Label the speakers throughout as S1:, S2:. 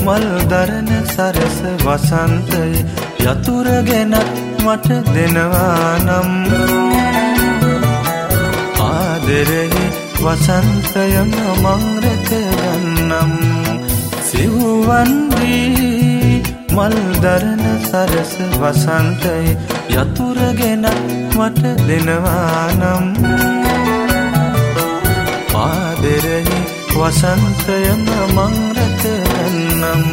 S1: මල් දරන සරස වසන්තයේ යතුරුගෙනත් මට දෙනවා නම් ආදරේ වසන්තයම මං රැකගන්නම් සිව්වන් දී මල් දරන සරස වසන්තයේ යතුරුගෙනත් මට දෙනවා නම් ආදරේ වසන්තයම මං රැකගන්නම්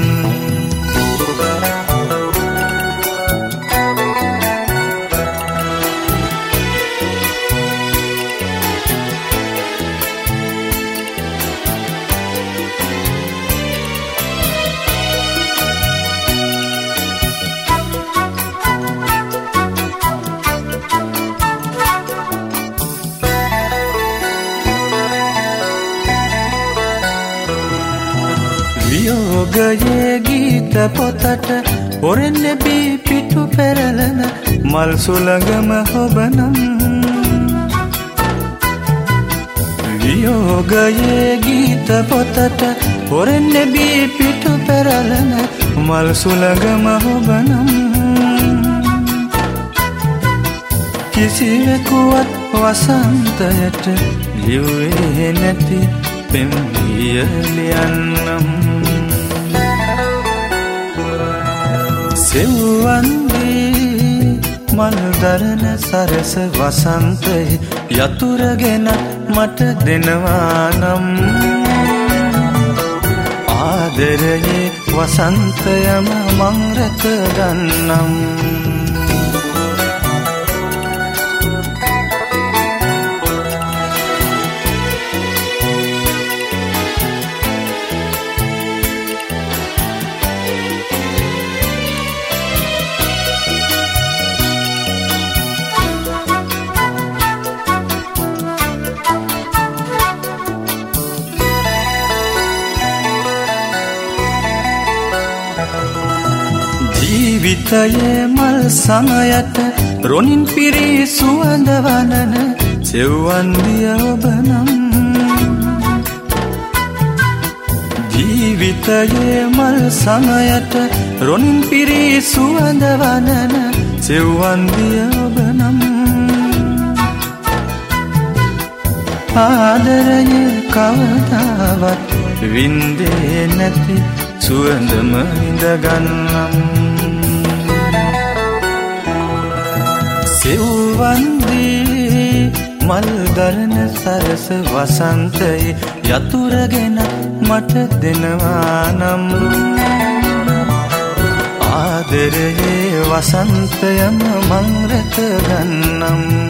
S1: වියෝගයේ ගීත පොතට හොරෙන් ලැබී පිටු පෙරලන මල් සුළඟම ඔබනම් වියෝගයේ ගීත පොතට හොරෙන් ලැබී පිටු පෙරලන මල් සුළඟම ඔබනම් කිසිවෙකුවත් වසන්තයට ලිව්වේ නැති පෙම් ලියන්නම් සෙව්වන් දී මල් දරන සරස වසන්තයේ යතුරුගෙනත් මට දෙනවා නම් ආදරේ වසන්තයම මං රැකගන්නම් ජීවිතයේ මල් සමයට රොණින් පිරී සුවඳ වනන සෙව්වන් දිය ඔබ නම් ජීවිතයේ මල් සමයට රොණින් පිරී සුවඳ වනන සෙව්වන් දිය ඔබ නම් ආදරයේ කවදාවත් වින්දේ නැති සුවඳම ඉඳගන්නම් සෙව්වන් දී මල් දරන සරස වසන්තයේ යතුරුගෙනත් මට දෙනවා නම් ආදරේ වසන්තයම මං රැකගන්නම්